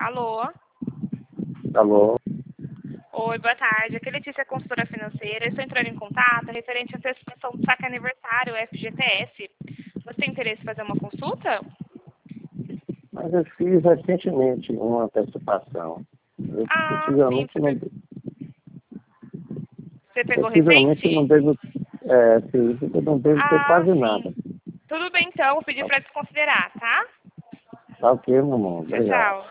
Alô? Alô? Oi, boa tarde. Aqui é Letícia, consultora financeira. Eu estou entrando em contato referente à antecipação do saque aniversário, FGTS. Você tem interesse em fazer uma consulta? Mas eu fiz recentemente uma antecipação. Eu Ah, sim. possivelmente não, Você pegou possivelmente recente? não devo, sim, eu não devo ter Ah, quase nada. sim. Tudo bem, então. Vou pedir para desconsiderar, tá? Tá ok, mamãe? Tchau, Obrigado. tchau.